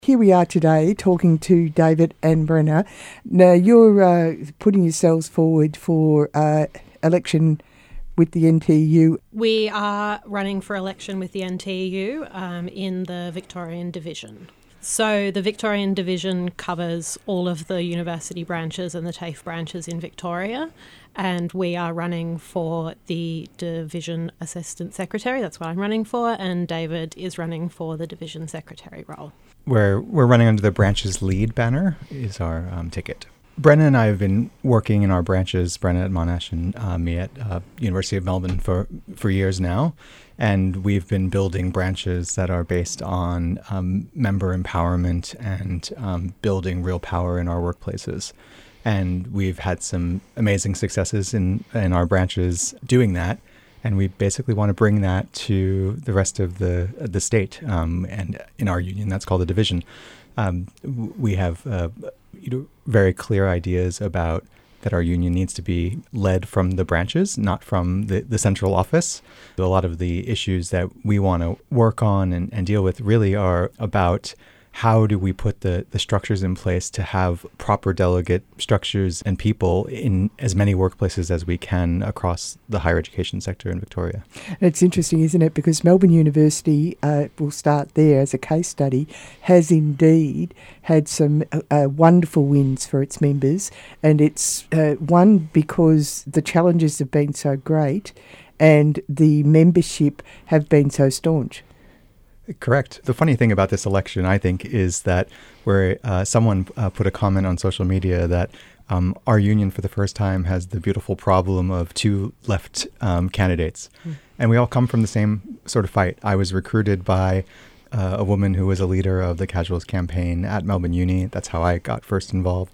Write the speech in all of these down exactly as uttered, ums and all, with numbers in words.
Here we are today talking to David and Brenna. Now, you're uh, putting yourselves forward for uh, election with the N T U. We are running for election with the N T U um, in the Victorian Division. So the Victorian Division covers all of the university branches and the TAFE branches in Victoria, and we are running for the Division Assistant Secretary. That's what I'm running for, and David is running for the Division Secretary role. We're, we're running under the branch's lead banner is our um, ticket. Brenna and I have been working in our branches, Brenna at Monash and uh, me at uh, University of Melbourne for, for years now. And we've been building branches that are based on um, member empowerment and um, building real power in our workplaces. And we've had some amazing successes in, in our branches doing that. And we basically want to bring that to the rest of the the state. Um, and in our union, that's called the division. Um, we have uh, you know, very clear ideas about that our union needs to be led from the branches, not from the, the central office. A lot of the issues that we want to work on and, and deal with really are about how do we put the, the structures in place to have proper delegate structures and people in as many workplaces as we can across the higher education sector in Victoria. It's interesting, isn't it? Because Melbourne University, uh, we'll start there as a case study, has indeed had some uh, wonderful wins for its members. And it's uh, one because the challenges have been so great and the membership have been so staunch. Correct. The funny thing about this election, I think, is that where uh, someone uh, put a comment on social media that um, our union for the first time has the beautiful problem of two left um, candidates. Mm. And we all come from the same sort of fight. I was recruited by uh, a woman who was a leader of the Casuals campaign at Melbourne Uni. That's how I got first involved.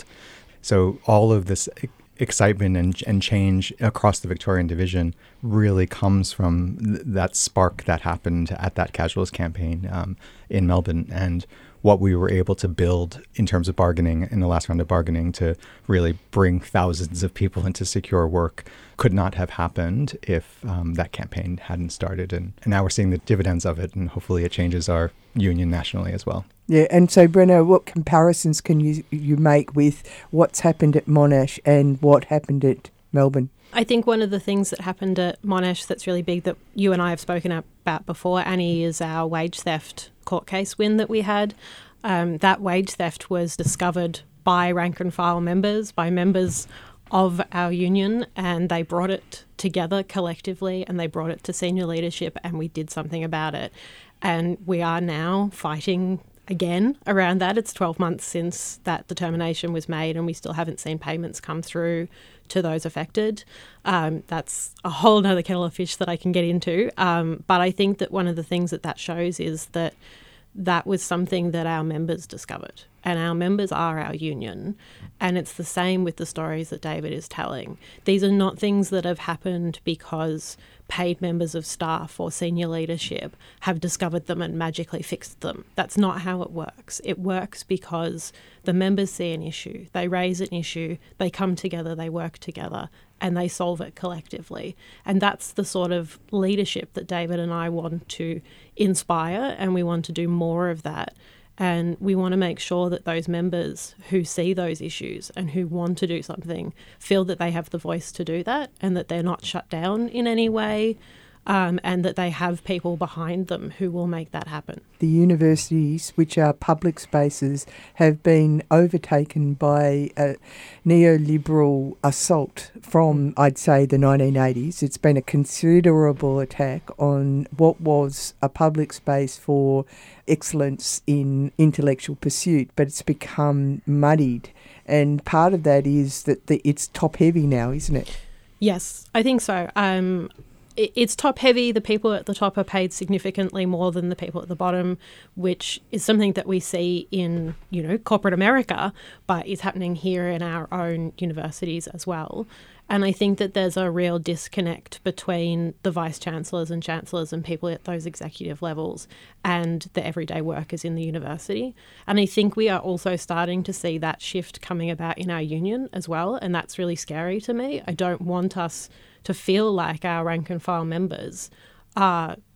So all of this excitement and, and change across the Victorian Division really comes from th- that spark that happened at that Casuals campaign um, in Melbourne, and what we were able to build in terms of bargaining in the last round of bargaining to really bring thousands of people into secure work could not have happened if um, that campaign hadn't started. And, and now we're seeing the dividends of it, and hopefully it changes our union nationally as well. Yeah, and so, Brenna, what comparisons can you you make with what's happened at Monash and what happened at Melbourne? I think one of the things that happened at Monash that's really big that you and I have spoken about before, Annie, is our wage theft court case win that we had. Um, that wage theft was discovered by rank and file members, by members of our union, and they brought it together collectively and they brought it to senior leadership, and we did something about it. And we are now fighting again around that. It's twelve months since that determination was made and we still haven't seen payments come through to those affected. Um, that's a whole nother kettle of fish that I can get into. Um, but I think that one of the things that that shows is that that was something that our members discovered, and our members are our union. And it's the same with the stories that David is telling. These are not things that have happened because paid members of staff or senior leadership have discovered them and magically fixed them. That's not how it works. It works because the members see an issue, they raise an issue, they come together, they work together, and they solve it collectively. And that's the sort of leadership that David and I want to inspire, and we want to do more of that. And we want to make sure that those members who see those issues and who want to do something feel that they have the voice to do that, and that they're not shut down in any way, um, and that they have people behind them who will make that happen. The universities, which are public spaces, have been overtaken by a neoliberal assault from, I'd say, the nineteen eighties. It's been a considerable attack on what was a public space for excellence in intellectual pursuit, but it's become muddied. And part of that is that the, it's top-heavy now, isn't it? Yes, I think so. Um, it, it's top-heavy. The people at the top are paid significantly more than the people at the bottom, which is something that we see in, you know, corporate America, but is happening here in our own universities as well. And I think that there's a real disconnect between the vice-chancellors and chancellors and people at those executive levels and the everyday workers in the university. And I think we are also starting to see that shift coming about in our union as well, and that's really scary to me. I don't want us to feel like our rank and file members are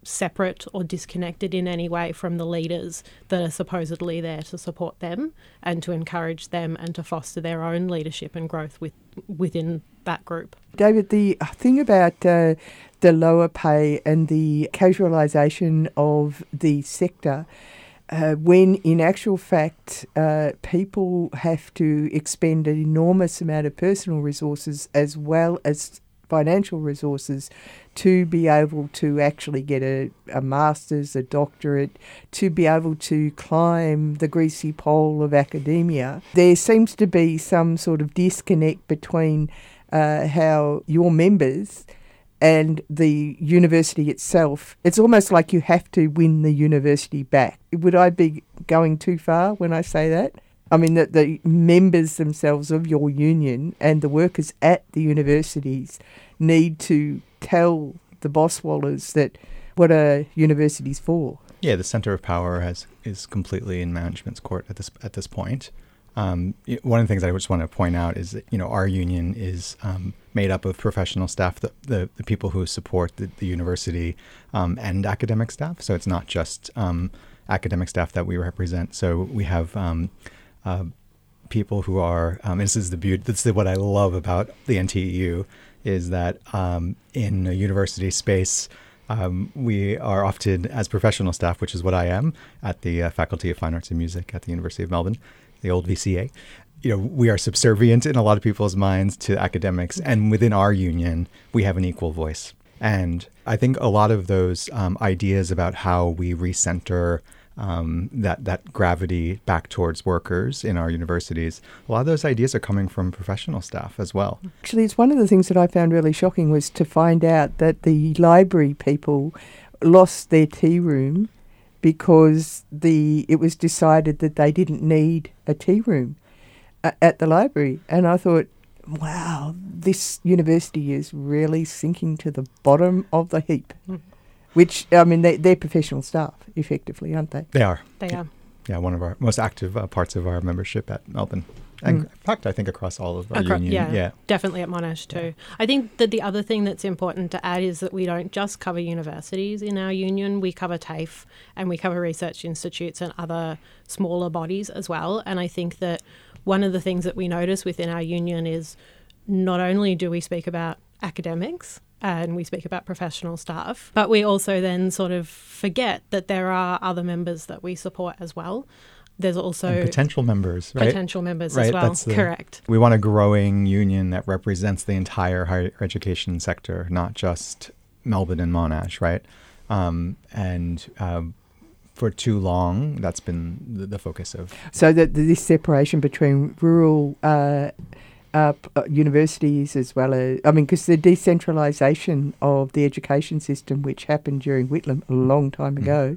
separate or disconnected in any way from the leaders that are supposedly there to support them and to encourage them and to foster their own leadership and growth with, within that group. David, the thing about uh, the lower pay and the casualisation of the sector, uh, when in actual fact uh, people have to expend an enormous amount of personal resources as well as financial resources to be able to actually get a, a master's, a doctorate, to be able to climb the greasy pole of academia. There seems to be some sort of disconnect between uh, how your members and the university itself. It's almost like you have to win the university back. Would I be going too far when I say that? I mean, that the members themselves of your union and the workers at the universities need to tell the Boswellers that what a university's for. Yeah, the center of power has is completely in management's court at this at this point. Um, one of the things I just want to point out is that, you know, our union is um, made up of professional staff, the, the, the people who support the, the university um, and academic staff. So it's not just um, academic staff that we represent. So we have um, Uh, people who are, um, this is the beauty, this is what I love about the N T E U, is that um, in a university space, um, we are often, as professional staff, which is what I am, at the uh, Faculty of Fine Arts and Music at the University of Melbourne, the old V C A, you know, we are subservient in a lot of people's minds to academics, and within our union, we have an equal voice. And I think a lot of those um, ideas about how we recenter Um, that that gravity back towards workers in our universities, a lot of those ideas are coming from professional staff as well. Actually, it's one of the things that I found really shocking was to find out that the library people lost their tea room because the it was decided that they didn't need a tea room uh, at the library. And I thought, wow, this university is really sinking to the bottom of the heap. Mm. Which, I mean, they, they're professional staff, effectively, aren't they? They are. They yeah. are. Yeah, one of our most active uh, parts of our membership at Melbourne. And mm. in fact, I think across all of our Acro- union. Yeah, yeah, definitely at Monash too. Yeah. I think that the other thing that's important to add is that we don't just cover universities in our union. We cover TAFE and we cover research institutes and other smaller bodies as well. And I think that one of the things that we notice within our union is not only do we speak about academics, and we speak about professional staff, but we also then sort of forget that there are other members that we support as well. There's also and potential members, right? Potential members right? as well, That's the, correct. We want a growing union that represents the entire higher education sector, not just Melbourne and Monash, right? Um, and um, for too long, that's been the, the focus of. So that this separation between rural uh, Uh, p- uh, universities as well as, I mean, because the decentralisation of the education system, which happened during Whitlam a long time mm. ago,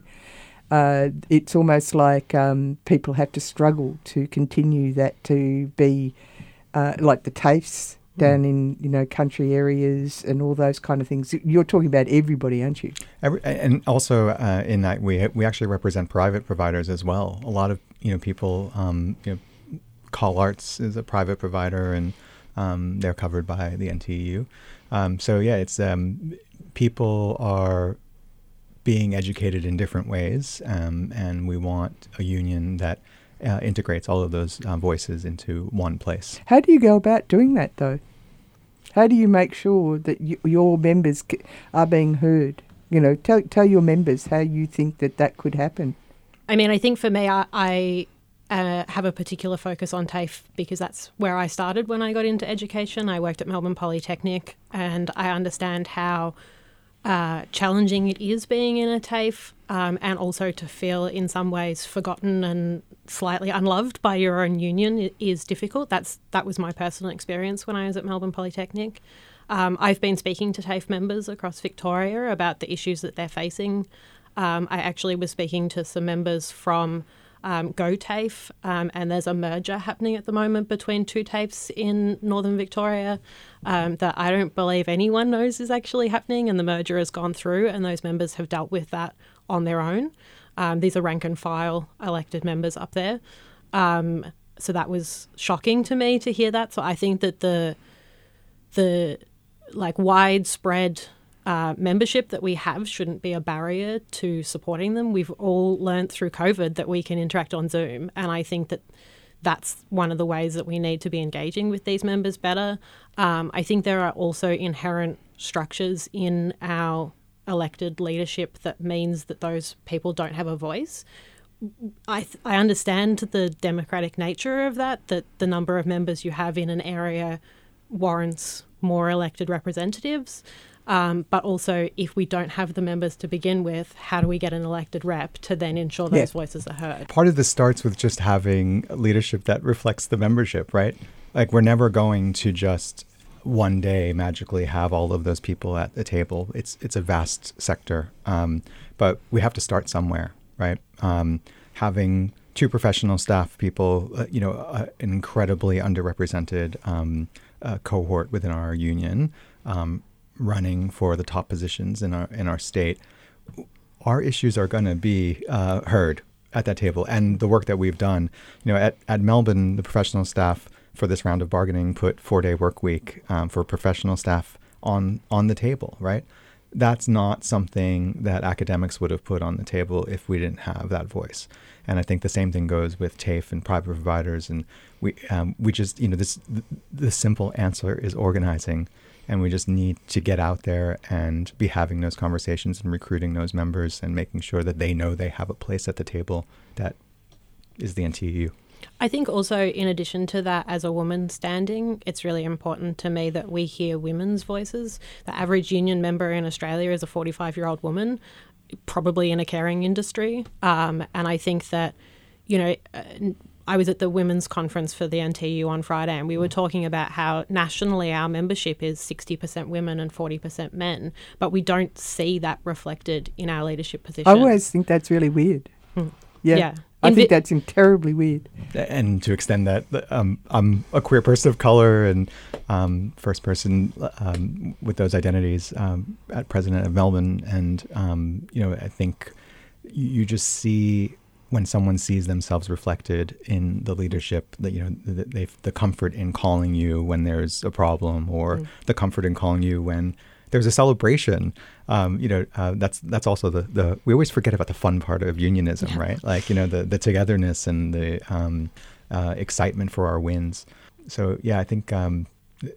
uh, it's almost like um, people have to struggle to continue that to be uh, like the TAFEs mm. down in, you know, country areas and all those kind of things. You're talking about everybody, aren't you? Every, and also uh, in that we we actually represent private providers as well. A lot of, you know, people, um, you know, Call Arts is a private provider, and um, they're covered by the N T E U. Um, so yeah, it's um, people are being educated in different ways, um, and we want a union that uh, integrates all of those uh, voices into one place. How do you go about doing that, though? How do you make sure that y- your members c- are being heard? You know, tell tell your members how you think that that could happen. I mean, I think for me, I. I Uh, have a particular focus on TAFE because that's where I started when I got into education. I worked at Melbourne Polytechnic, and I understand how uh, challenging it is being in a TAFE, um, and also to feel in some ways forgotten and slightly unloved by your own union is difficult. That's that was my personal experience when I was at Melbourne Polytechnic. Um, I've been speaking to TAFE members across Victoria about the issues that they're facing. Um, I actually was speaking to some members from Um, Go TAFE, um, and there's a merger happening at the moment between two TAFEs in Northern Victoria um, that I don't believe anyone knows is actually happening, and the merger has gone through and those members have dealt with that on their own. Um, these are rank and file elected members up there. Um, so that was shocking to me to hear that. So I think that the the like widespread uh, membership that we have shouldn't be a barrier to supporting them. We've all learned through COVID that we can interact on Zoom, and I think that that's one of the ways that we need to be engaging with these members better. Um, I think there are also inherent structures in our elected leadership that means that those people don't have a voice. I th- I understand the democratic nature of that, that the number of members you have in an area warrants more elected representatives. Um, but also, if we don't have the members to begin with, how do we get an elected rep to then ensure those yeah. voices are heard? Part of this starts with just having leadership that reflects the membership, right? Like, we're never going to just one day magically have all of those people at the table. It's it's a vast sector, um, but we have to start somewhere, right? Um, having two professional staff people, uh, you know, uh, an incredibly underrepresented um, uh, cohort within our union, um, running for the top positions in our in our state, our issues are going to be uh, heard at that table. And the work that we've done, you know, at, at Melbourne, the professional staff for this round of bargaining put four-day work week um, for professional staff on on the table, right? That's not something that academics would have put on the table if we didn't have that voice. And I think the same thing goes with TAFE and private providers. And we um, we just, you know, this th- the simple answer is organizing. And we just need to get out there and be having those conversations and recruiting those members and making sure that they know they have a place at the table that is the N T E U. I think also, in addition to that, as a woman standing, it's really important to me that we hear women's voices. The average union member in Australia is a forty-five-year-old woman, probably in a caring industry. Um, and I think that, you know, I was at the women's conference for the N T E U on Friday, and we were talking about how nationally our membership is sixty percent women and forty percent men, but we don't see that reflected in our leadership positions. I always think that's really weird. Hmm. Yeah. yeah. I think that's terribly weird. And to extend that, um, I'm a queer person of color and um, first person um, with those identities um, at president of Melbourne. And, um, you know, I think you just see when someone sees themselves reflected in the leadership, that, you know, the, they, the comfort in calling you when there's a problem, or mm. the comfort in calling you when there's a celebration. Um, you know, uh, that's that's also the, the we always forget about the fun part of unionism, yeah. right? Like, you know, the, the togetherness and the um, uh, excitement for our wins. So, yeah, I think, um,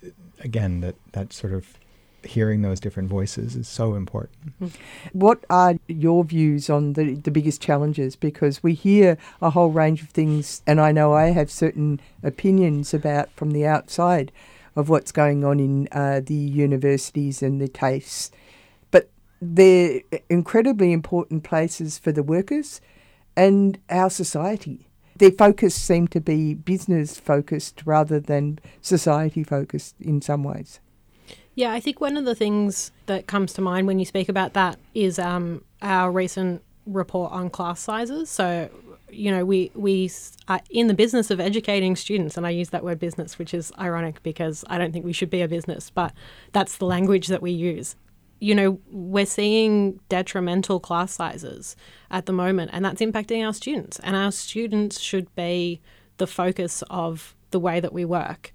again, that, that sort of hearing those different voices is so important. What are your views on the, the biggest challenges? Because we hear a whole range of things, and I know I have certain opinions about from the outside of what's going on in uh, the universities and the TAFEs. But they're incredibly important places for the workers and our society. Their focus seem to be business-focused rather than society-focused in some ways. Yeah, I think one of the things that comes to mind when you speak about that is um, our recent report on class sizes. So, you know, we, we are in the business of educating students, and I use that word business, which is ironic because I don't think we should be a business, but that's the language that we use. You know, we're seeing detrimental class sizes at the moment, and that's impacting our students. And our students should be the focus of the way that we work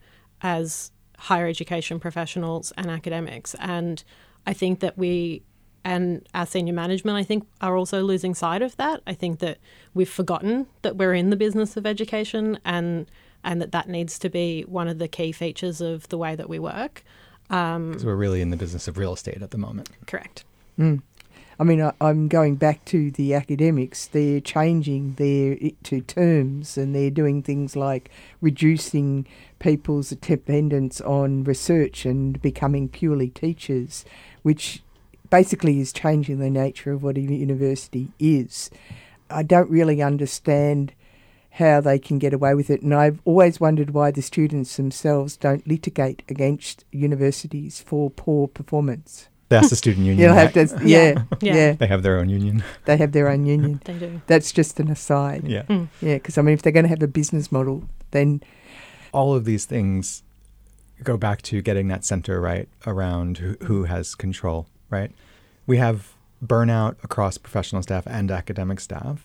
as higher education professionals and academics. And I think that we and our senior management, I think, are also losing sight of that. I think that we've forgotten that we're in the business of education, and and that that needs to be one of the key features of the way that we work. Um, because we're really in the business of real estate at the moment. Correct. Mm. I mean, I, I'm going back to the academics. They're changing their to terms, and they're doing things like reducing people's dependence on research and becoming purely teachers, which basically is changing the nature of what a university is. I don't really understand how they can get away with it, and I've always wondered why the students themselves don't litigate against universities for poor performance. That's the student union. You'll have to, yeah, yeah, yeah. They have their own union. They have their own union. They do. That's just an aside. Yeah. Mm. Yeah, because, I mean, if they're going to have a business model, then... All of these things go back to getting that center right around who, who has control, right? We have burnout across professional staff and academic staff,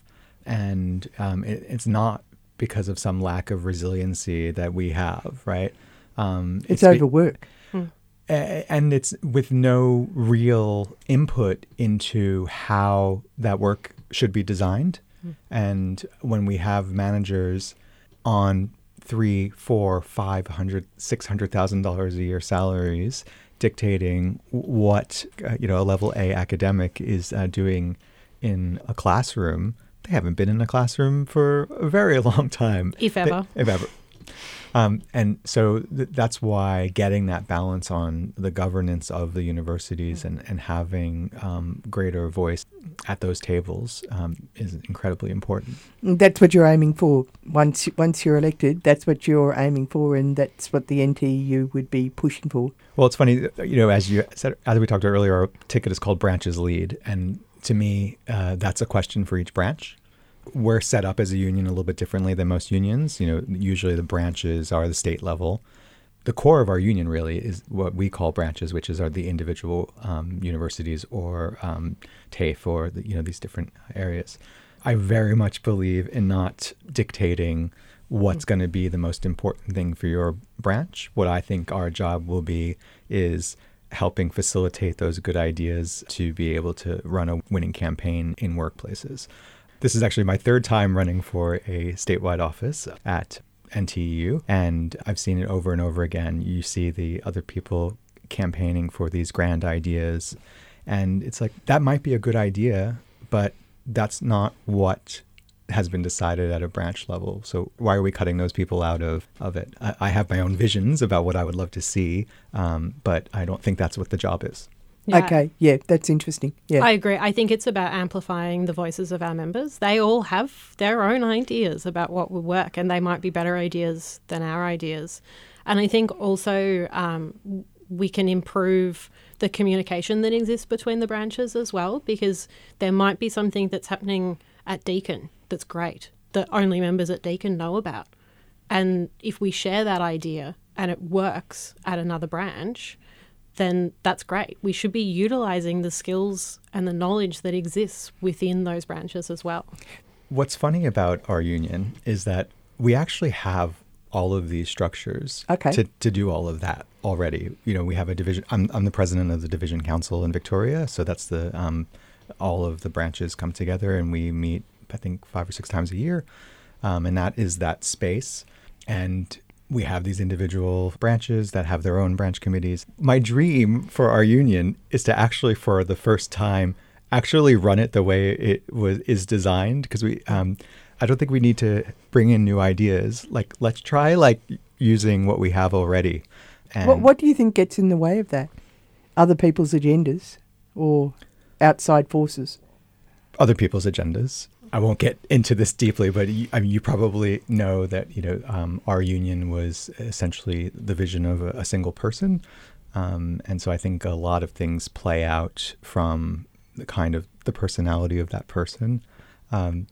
and um, it, it's not because of some lack of resiliency that we have, right? Um, it's, it's overwork. Be- A- And it's with no real input into how that work should be designed. Mm. And when we have managers on three, four, five hundred, six hundred thousand dollars a year salaries dictating what uh, you know a level A academic is uh, doing in a classroom, they haven't been in a classroom for a very long time, if ever. They, if ever. Um, and so th- that's why getting that balance on the governance of the universities and, and having um, greater voice at those tables um, is incredibly important. That's what you're aiming for. Once once you're elected, that's what you're aiming for, and that's what the N T U would be pushing for. Well, it's funny, you know, as you said, as we talked about earlier, our ticket is called Branches Lead. And to me, uh, that's a question for each branch. We're set up as a union a little bit differently than most unions. You know, usually the branches are the state level. The core of our union really is what we call branches, which is are the individual um, universities or um, TAFE or the, you know these different areas. I very much believe in not dictating what's going to be the most important thing for your branch. What I think our job will be is helping facilitate those good ideas to be able to run a winning campaign in workplaces. This is actually my third time running for a statewide office at N T U, and I've seen it over and over again. You see the other people campaigning for these grand ideas, and it's like, that might be a good idea, but that's not what has been decided at a branch level. So why are we cutting those people out of, of it? I, I have my own visions about what I would love to see, um, but I don't think that's what the job is. Yeah. Okay, yeah, that's interesting. Yeah, I agree. I think it's about amplifying the voices of our members. They all have their own ideas about what will work, and they might be better ideas than our ideas. And I think also um, we can improve the communication that exists between the branches as well, because there might be something that's happening at Deakin that's great, that only members at Deakin know about. And if we share that idea and it works at another branch, then that's great. We should be utilising the skills and the knowledge that exists within those branches as well. What's funny about our union is that we actually have all of these structures okay. to, to do all of that already. You know, we have a division. I'm, I'm the president of the division council in Victoria. So that's the um, all of the branches come together and we meet, I think, five or six times a year. Um, and that is that space. And we have these individual branches that have their own branch committees. My dream for our union is to actually, for the first time, actually run it the way it was is designed. Because we, um, I don't think we need to bring in new ideas. Like, let's try like using what we have already. And what, what do you think gets in the way of that? Other people's agendas or outside forces? Other people's agendas. I won't get into this deeply, but you, I mean, you probably know that, you know, um, our union was essentially the vision of a, a single person. Um, and so I think a lot of things play out from the kind of the personality of that person. Um,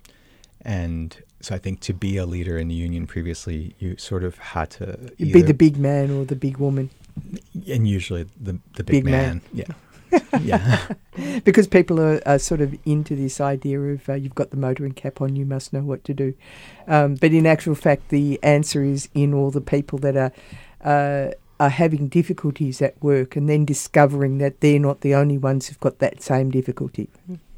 and so I think to be a leader in the union previously, you sort of had to You'd be the big man or the big woman. And usually the, the big, Big man. man. Yeah. Yeah. Because people are, are sort of into this idea of uh, you've got the motoring cap on, you must know what to do. Um, but in actual fact, the answer is in all the people that are uh, are having difficulties at work and then discovering that they're not the only ones who've got that same difficulty.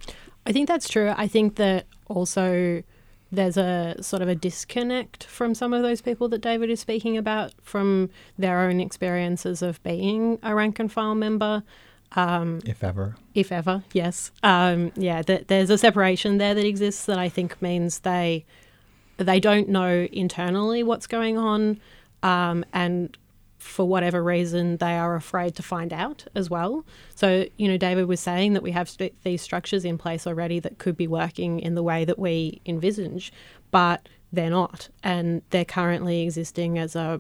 I think that's true. I think that also there's a sort of a disconnect from some of those people that David is speaking about from their own experiences of being a rank and file member. Um, if ever. If ever, yes. Um, yeah, th- there's a separation there that exists that I think means they they don't know internally what's going on, um, and for whatever reason they are afraid to find out as well. So, you know, David was saying that we have st- these structures in place already that could be working in the way that we envisage, but they're not, and they're currently existing as a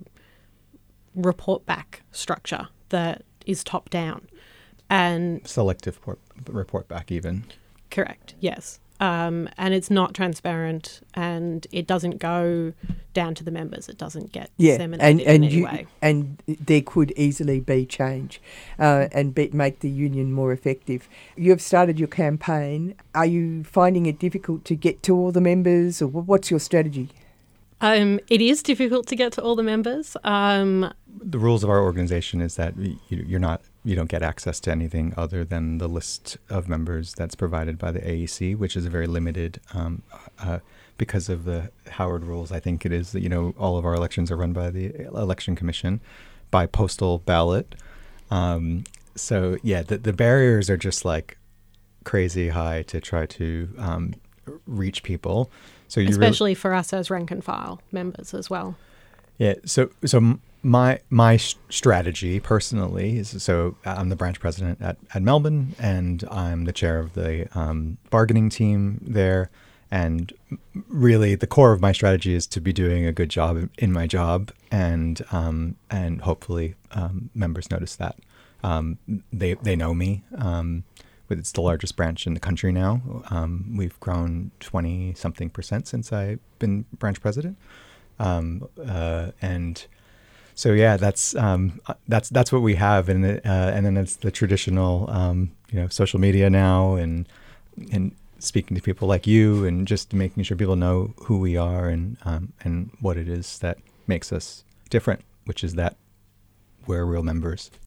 report back structure that is top down. And selective port, report back even. Correct, yes. Um, and it's not transparent and it doesn't go down to the members. It doesn't get yeah, disseminated and, and in any you, way. And there could easily be change uh, and be, make the union more effective. You have started your campaign. Are you finding it difficult to get to all the members, or what's your strategy? Um, it is difficult to get to all the members. Um, the rules of our organization is that you, you're not, you don't get access to anything other than the list of members that's provided by the A E C, which is a very limited, um, uh, because of the Howard rules. I think it is that, you know, all of our elections are run by the Election Commission by postal ballot. Um, so yeah, the, the barriers are just like crazy high to try to um, reach people. So you especially really, for us as rank and file members as well. Yeah. So so my my strategy personally is, so I'm the branch president at, at Melbourne, and I'm the chair of the um, bargaining team there. And really, the core of my strategy is to be doing a good job in my job, and um, and hopefully um, members notice that. Um, they they know me. Um, It's the largest branch in the country now. Um, we've grown twenty something percent since I've been branch president. Um, uh, and so, yeah, that's um, that's that's what we have. And uh, and then it's the traditional, um, you know, social media now, and and speaking to people like you, and just making sure people know who we are, and um, and what it is that makes us different, which is that we're real members.